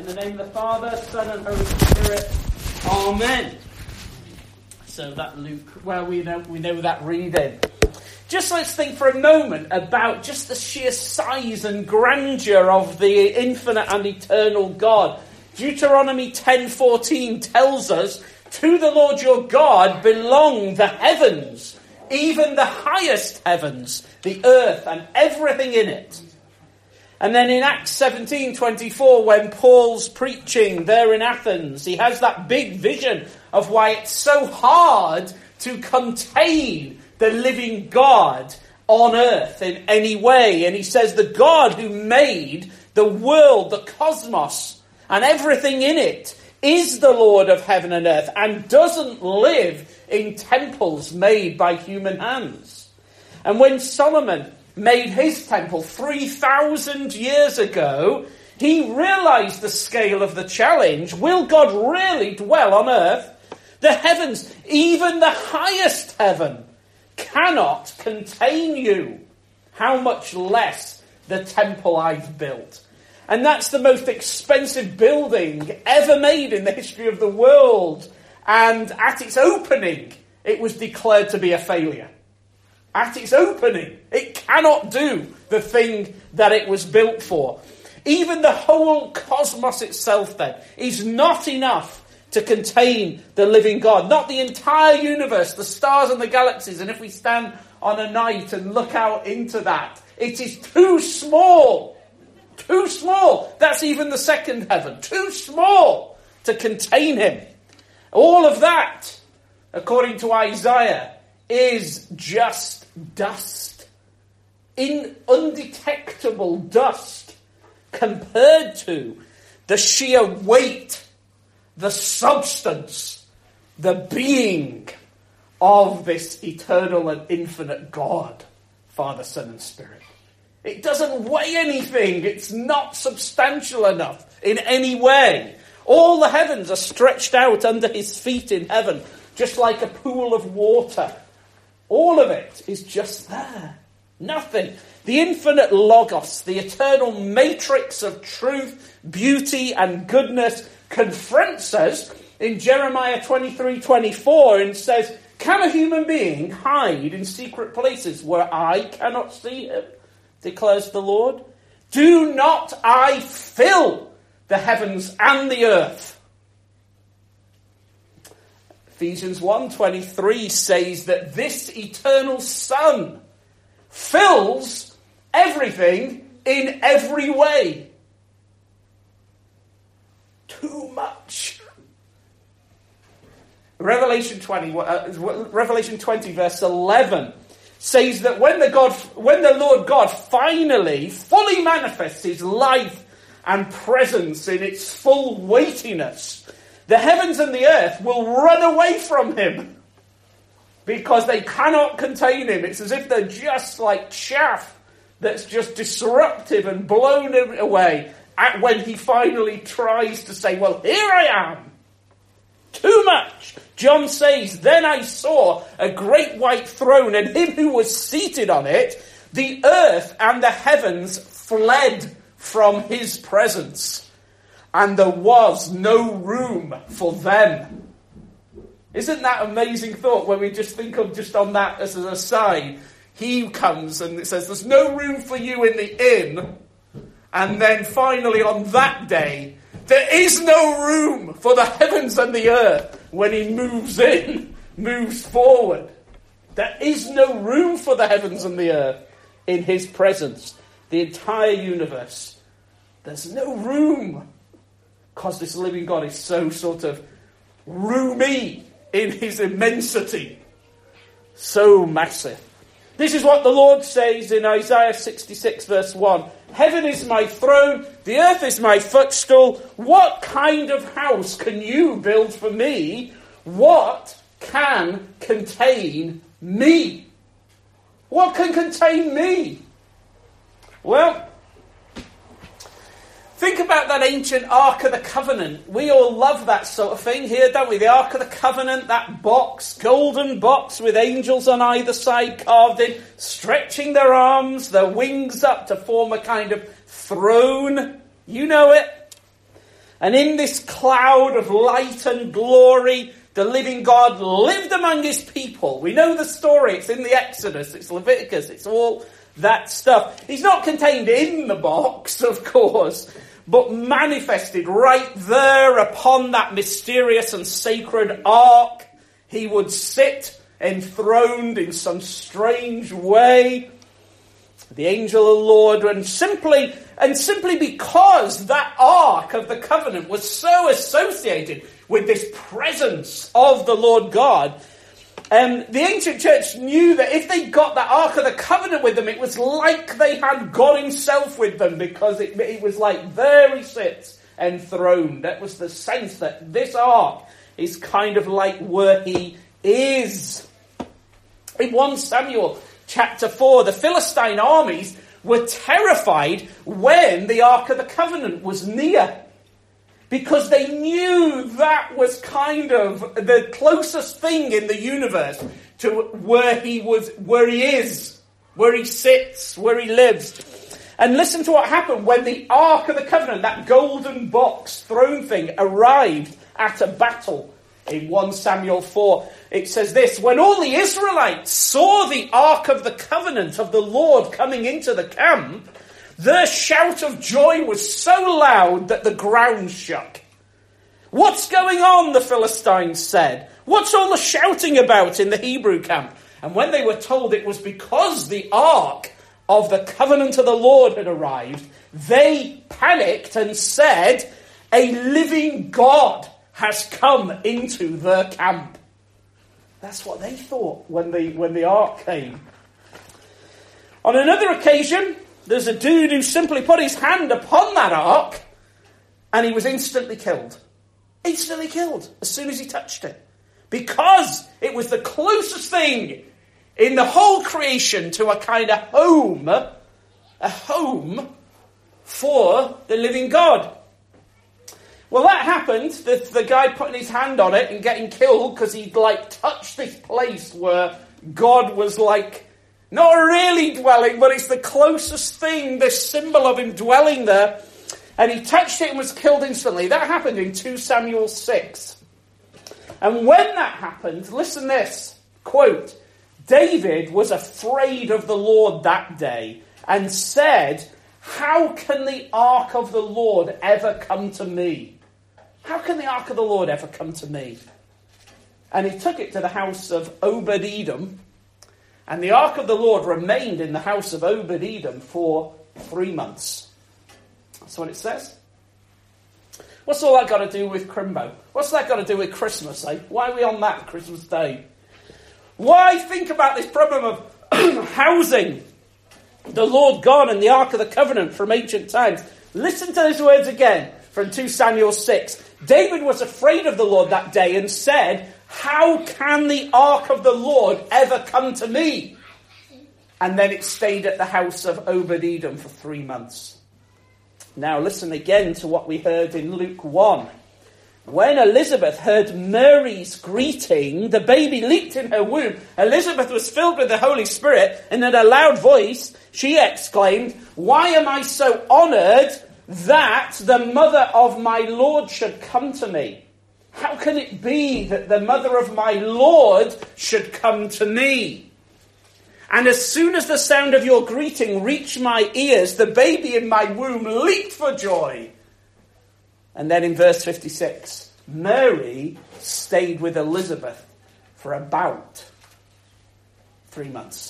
the name of the Father, Son and Holy Spirit. Amen. So that Luke, well, we know that reading. Just let's think for a moment about just the sheer size and grandeur of the infinite and eternal God. Deuteronomy 10:14 tells us, "To the Lord your God belong the heavens, even the highest heavens, the earth and everything in it." And then in Acts 17:24, when Paul's preaching there in Athens, he has that big vision of why it's so hard to contain the living God on earth in any way. And he says, the God who made the world, the cosmos, and everything in it is the Lord of heaven and earth and doesn't live in temples made by human hands. And when Solomon made his temple 3,000 years ago, he realized the scale of the challenge. Will God really dwell on earth? The heavens, even the highest heaven, cannot contain you. How much less the temple I've built? And that's the most expensive building ever made in the history of the world. And at its opening, it was declared to be a failure. At its opening, it cannot do the thing that it was built for. Even the whole cosmos itself, then, is not enough to contain the living God. Not the entire universe, the stars and the galaxies. And if we stand on a night and look out into that, it is too small. Too small. That's even the second heaven. Too small to contain him. All of that, according to Isaiah, is just dust. Undetectable dust compared to the sheer weight, the substance, the being of this eternal and infinite God, Father, Son and Spirit. It doesn't weigh anything. It's not substantial enough in any way. All the heavens are stretched out under his feet in heaven, just like a pool of water. All of it is just there. Nothing. The infinite logos, the eternal matrix of truth, beauty and goodness, confronts us in Jeremiah 23:24 and says, "Can a human being hide in secret places where I cannot see him? Declares the Lord. Do not I fill the heavens and the earth?" Ephesians 1:23 says that this eternal Son fills everything in every way. Too much. Revelation 20 verse 11 says that when the Lord God finally fully manifests his life and presence in its full weightiness, the heavens and the earth will run away from him because they cannot contain him. It's as if they're just like chaff that's just disruptive and blown away when he finally tries to say, "Well, here I am." Too much. John says, "Then I saw a great white throne and him who was seated on it. The earth and the heavens fled from his presence, and there was no room for them." Isn't that amazing thought when we just think of just on that as an aside? He comes and it says, "There's no room for you in the inn." And then finally on that day, there is no room for the heavens and the earth when he moves in, moves forward. There is no room for the heavens and the earth in his presence. The entire universe. There's no room. Because this living God is so sort of roomy in his immensity. So massive. This is what the Lord says in Isaiah 66 verse 1. "Heaven is my throne, the earth is my footstool. What kind of house can you build for me? What can contain me?" What can contain me? Well, think about that ancient Ark of the Covenant. We all love that sort of thing here, don't we? The Ark of the Covenant, that box, golden box with angels on either side carved in, stretching their arms, their wings up to form a kind of throne. You know it. And in this cloud of light and glory, the living God lived among his people. We know the story. It's in the Exodus. It's Leviticus. It's all that stuff. He's not contained in the box, of course, but manifested right there upon that mysterious and sacred ark. He would sit enthroned in some strange way. The angel of the Lord, and simply because that ark of the covenant was so associated with this presence of the Lord God, the ancient church knew that if they got that ark of the covenant with them, it was like they had God himself with them, because it was like there he sits enthroned. That was the sense that this ark is kind of like where he is. In 1 Samuel chapter 4, the Philistine armies were terrified when the Ark of the Covenant was near, because they knew that was kind of the closest thing in the universe to where he is, where he sits, where he lives. And listen to what happened when the Ark of the Covenant, that golden box throne thing, arrived at a battle. In 1 Samuel 4, it says this: when all the Israelites saw the Ark of the Covenant of the Lord coming into the camp, their shout of joy was so loud that the ground shook. "What's going on?" the Philistines said. "What's all the shouting about in the Hebrew camp?" And when they were told it was because the Ark of the Covenant of the Lord had arrived, they panicked and said, "A living God has come into their camp." That's what they thought when the ark came. On another occasion, there's a dude who simply put his hand upon that ark, and he was instantly killed. Instantly killed as soon as he touched it. Because it was the closest thing in the whole creation to a kind of home for the living God. Well, that happened, the guy putting his hand on it and getting killed because he'd touched this place where God was not really dwelling, but it's the closest thing, the symbol of him dwelling there. And he touched it and was killed instantly. That happened in 2 Samuel 6. And when that happened, listen this, quote, "David was afraid of the Lord that day and said, 'How can the ark of the Lord ever come to me? How can the ark of the Lord ever come to me?' And he took it to the house of Obed-Edom. And the ark of the Lord remained in the house of Obed-Edom for 3 months." That's what it says. What's all that got to do with Crimbo? What's that got to do with Christmas, eh? Why are we on that Christmas Day? Why think about this problem of housing the Lord God and the Ark of the Covenant from ancient times? Listen to those words again from 2 Samuel 6. "David was afraid of the Lord that day and said, 'How can the Ark of the Lord ever come to me?' And then it stayed at the house of Obed-Edom for 3 months." Now listen again to what we heard in Luke 1. "When Elizabeth heard Mary's greeting, the baby leaped in her womb. Elizabeth was filled with the Holy Spirit, and in a loud voice she exclaimed, 'Why am I so honoured that the mother of my Lord should come to me? How can it be that the mother of my Lord should come to me? And as soon as the sound of your greeting reached my ears, the baby in my womb leaped for joy.'" And then in verse 56, Mary stayed with Elizabeth for about 3 months.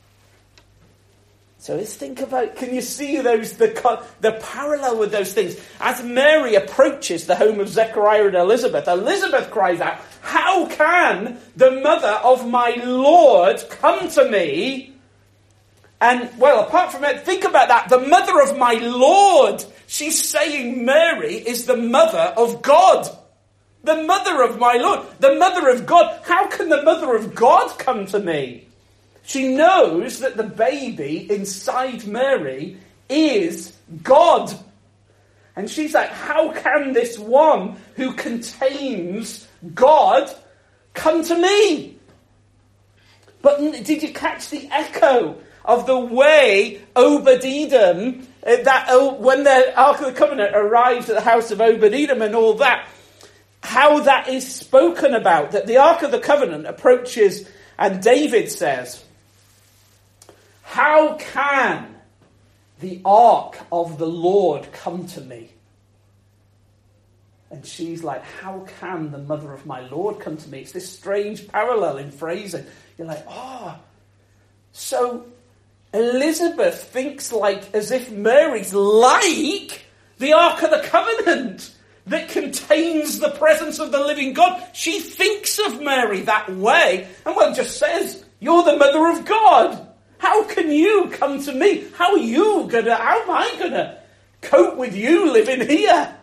So let's think about, can you see the parallel with those things? As Mary approaches the home of Zechariah and Elizabeth, Elizabeth cries out, "How can the mother of my Lord come to me?" And, well, apart from it, think about that. The mother of my Lord. She's saying Mary is the mother of God. The mother of my Lord. The mother of God. How can the mother of God come to me? She knows that the baby inside Mary is God. And she's like, how can this one who contains God come to me? But did you catch the echo of the way Obed-Edom, when the Ark of the Covenant arrived at the house of Obed-Edom and all that, how that is spoken about, that the Ark of the Covenant approaches, and David says, how can the Ark of the Lord come to me? And she's like, how can the mother of my Lord come to me? It's this strange parallel in phrasing. You're like, so Elizabeth thinks like as if Mary's like the Ark of the Covenant that contains the presence of the living God. She thinks of Mary that way. And just says, you're the mother of God. How can you come to me? How am I going to cope with you living here?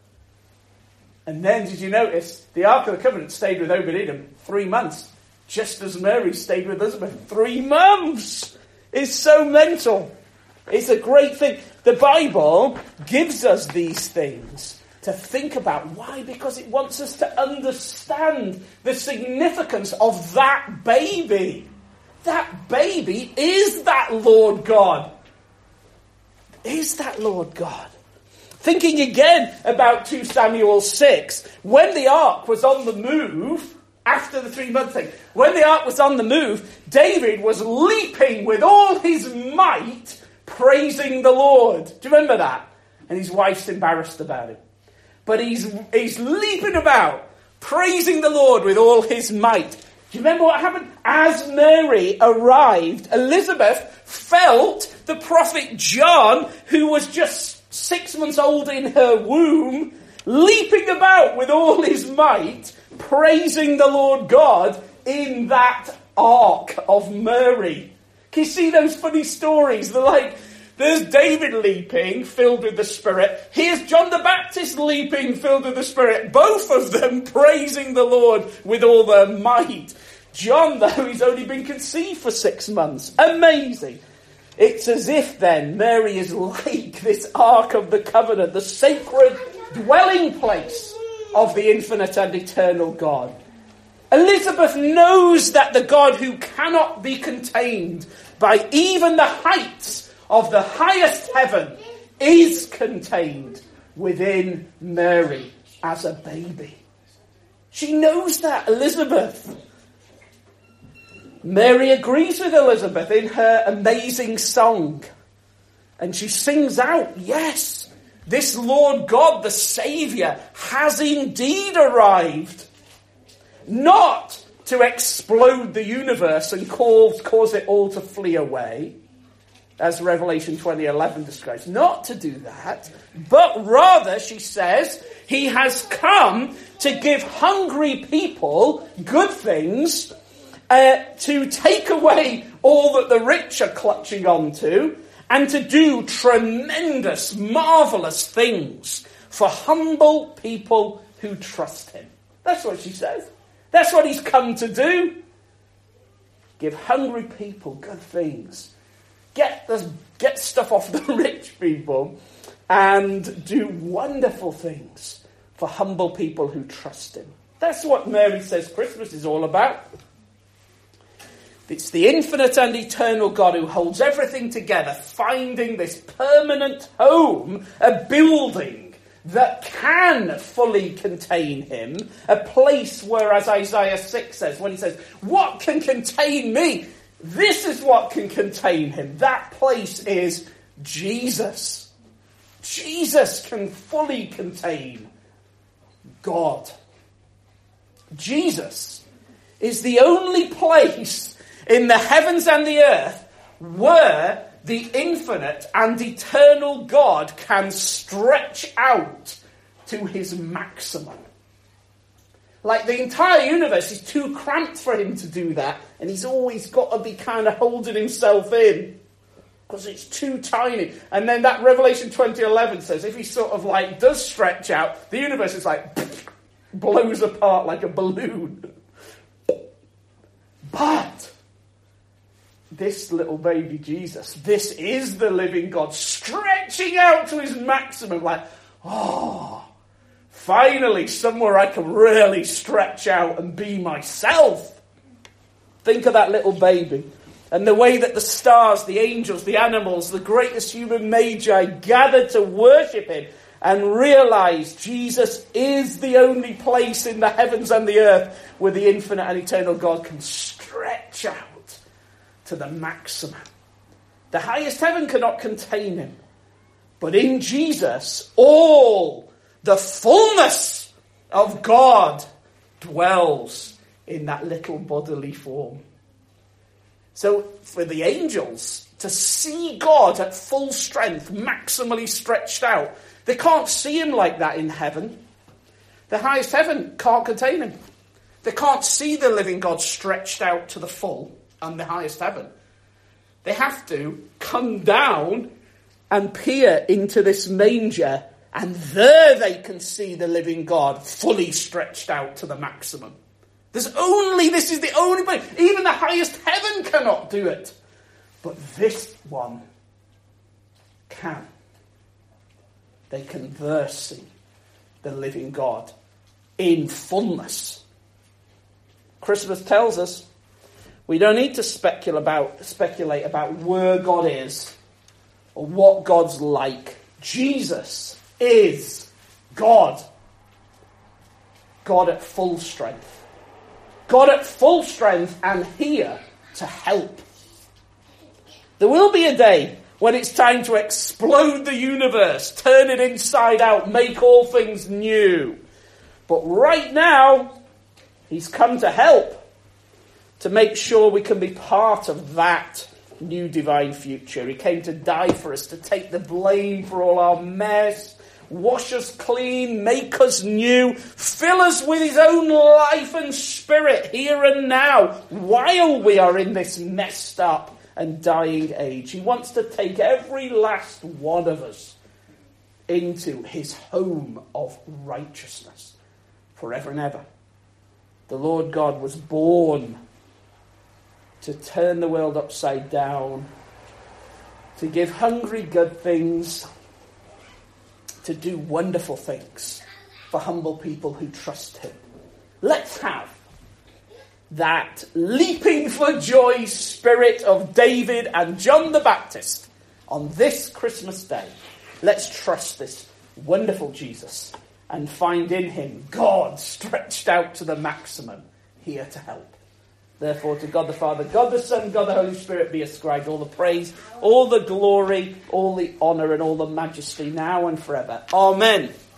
And then, did you notice, the Ark of the Covenant stayed with Obed-Edom 3 months, just as Mary stayed with Elizabeth 3 months. It's so mental. It's a great thing. The Bible gives us these things to think about. Why? Because it wants us to understand the significance of that baby. That baby is that Lord God. Is that Lord God? Thinking again about 2 Samuel 6, when the ark was on the move, after the 3-month thing, when the ark was on the move, David was leaping with all his might, praising the Lord. Do you remember that? And his wife's embarrassed about it. But he's leaping about, praising the Lord with all his might. Do you remember what happened? As Mary arrived, Elizabeth felt the prophet John, who was just 6 months old in her womb, leaping about with all his might, praising the Lord God in that ark of Mary. Can you see those funny stories? They're like, there's David leaping, filled with the Spirit. Here's John the Baptist leaping, filled with the Spirit. Both of them praising the Lord with all their might. John, though, he's only been conceived for 6 months. Amazing. It's as if then Mary is like this Ark of the Covenant, the sacred dwelling place of the infinite and eternal God. Elizabeth knows that the God who cannot be contained by even the heights of the highest heaven is contained within Mary as a baby. She knows that, Elizabeth. Mary agrees with Elizabeth in her amazing song. And she sings out, yes, this Lord God, the Saviour, has indeed arrived. Not to explode the universe and cause it all to flee away, as Revelation 20:11 describes. Not to do that, but rather, she says, he has come to give hungry people good things, to take away all that the rich are clutching onto, and to do tremendous, marvellous things for humble people who trust him. That's what she says. That's what he's come to do. Give hungry people good things. Get stuff off the rich people and do wonderful things for humble people who trust him. That's what Mary says Christmas is all about. It's the infinite and eternal God who holds everything together, finding this permanent home, a building that can fully contain him, a place where, as Isaiah 6 says, when he says, what can contain me? This is what can contain him. That place is Jesus. Jesus can fully contain God. Jesus is the only place in the heavens and the earth where the infinite and eternal God can stretch out to his maximum. Like the entire universe is too cramped for him to do that, and he's always got to be kind of holding himself in because it's too tiny. And then that Revelation 20:11 says if he sort of like does stretch out, the universe is like blows apart like a balloon. But this little baby Jesus, this is the living God stretching out to his maximum, like, finally somewhere I can really stretch out and be myself. Think of that little baby. And the way that the stars, the angels, the animals, the greatest human magi gathered to worship him and realize Jesus is the only place in the heavens and the earth where the infinite and eternal God can stretch out to the maximum. The highest heaven cannot contain him. But in Jesus, all the fullness of God dwells in that little bodily form. So for the angels to see God at full strength, maximally stretched out, they can't see him like that in heaven. The highest heaven can't contain him. They can't see the living God stretched out to the full and the highest heaven. They have to come down and peer into this manger, and there they can see the living God fully stretched out to the maximum. This is the only place. Even the highest heaven cannot do it. But this one can. They can there see the living God in fullness. Christmas tells us we don't need to speculate about where God is or what God's like. Jesus is God. God at full strength. God at full strength and here to help. There will be a day when it's time to explode the universe, turn it inside out, make all things new. But right now, he's come to help, to make sure we can be part of that new divine future. He came to die for us, to take the blame for all our mess, wash us clean, make us new, fill us with his own life and spirit here and now, while we are in this messed up and dying age. He wants to take every last one of us into his home of righteousness forever and ever. The Lord God was born to turn the world upside down, to give hungry good things, to do wonderful things for humble people who trust him. Let's have that leaping for joy spirit of David and John the Baptist on this Christmas day. Let's trust this wonderful Jesus and find in him God stretched out to the maximum, here to help. Therefore, to God the Father, God the Son, God the Holy Spirit be ascribed all the praise, all the glory, all the honour and all the majesty now and forever. Amen.